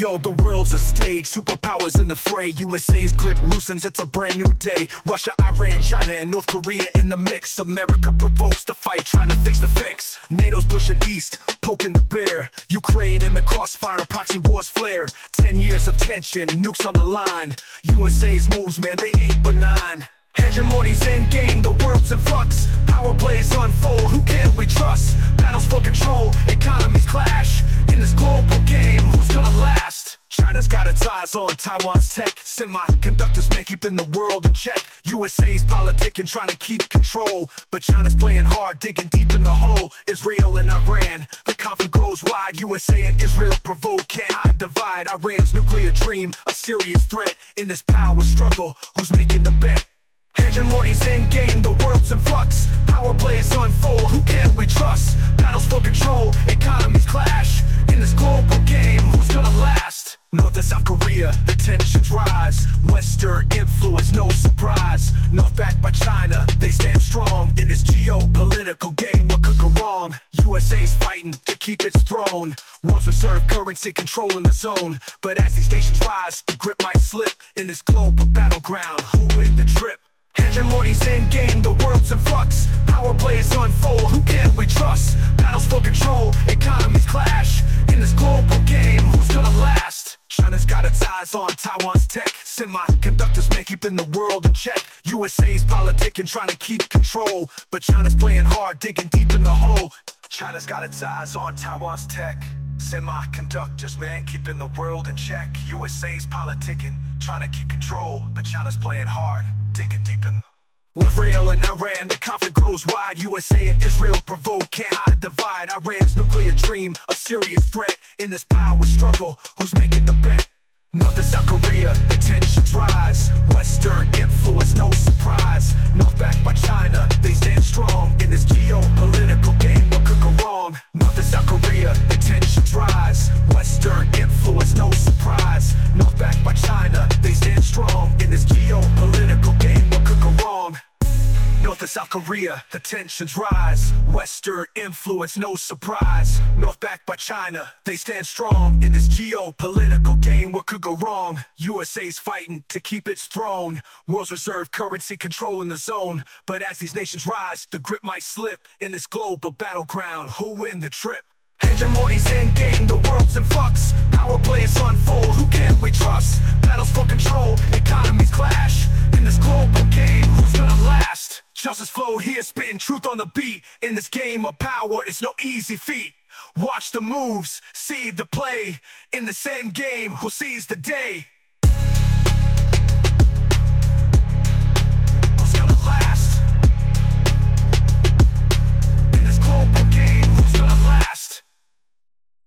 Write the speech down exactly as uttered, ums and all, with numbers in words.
Yo, the world's a stage, superpowers in the fray. U S A's grip loosens, it's a brand new day. Russia, Iran, China, and North Korea in the mix. America provokes the fight, trying to fix the fix. NATO's pushing east, poking the bear. Ukraine in the crossfire, proxy wars flare. Ten years of tension, nukes on the line. U S A's moves, man, they ain't benign. Hegemony's endgame, the world's in flux. Power plays unfold, who can we trust? Battles for control, economies clash. In this global game, who's gonna last? China's got its eyes on Taiwan's tech. Semiconductors man keeping the world in check. U S A's politicking, trying to keep control. But China's playing hard, digging deep in the hole. Israel and Iran, the conflict grows wide. U S A and Israel provoke, can't hide, divide. Iran's nuclear dream, a serious threat. In this power struggle, who's making the bet? Hegemony's endgame, the world's in flux. Power plays unfold, who can we trust? Battles for control, economies clash. In this global game, who's gonna last? North and South Korea, the tensions rise. Western influence, no surprise. North backed by China, they stand strong. In this geopolitical game, what could go wrong? U S A's fighting to keep its throne. World's reserve currency controlling the zone. But as these nations rise, the grip might slip. In this global battleground, who win the trip? Hegemony's endgame, the world's in flux. Power plays unfold, who can we trust? Battles for control, economies clash. In this global game, who's gonna last? China's got its eyes on Taiwan's tech. Semiconductors man keeping the world in check. U S A's politicking, trying to keep control. But China's playing hard, digging deep in the hole. China's got its eyes on Taiwan's tech. Semiconductors man keeping the world in check. U S A's politicking, trying to keep control. But China's playing hard, digging deep in. With Israel and Iran, the conflict grows wide. U S A and Israel provoke, can't hide, divide. Iran's nuclear dream, a serious threat. In this power struggle, who's making the bet? North and South Korea, the tensions rise. Western influence, no surprise. North backed by China, they stand strong. In this geopolitical game, what could go wrong? North and South Korea, the tensions rise. Western influence, no surprise. North backed by China, they stand strong. In this geopolitical game, what could go wrong? North and South Korea, the tensions rise. Western influence, no surprise. North backed by China, they stand strong. In this geopolitical game, what could go wrong? U S A's fighting to keep its throne. World's reserve currency controlling the zone. But as these nations rise, the grip might slip. In this global battleground, who'll win the trip? Hegemony's endgame, the world's in flux. Power plays unfold, who can we trust? Battles for control, economies clash. In this global game, who's gonna last? Justice flow here, spitting truth on the beat. In this game of power, it's no easy feat. Watch the moves, see the play. In this end game, who sees the day?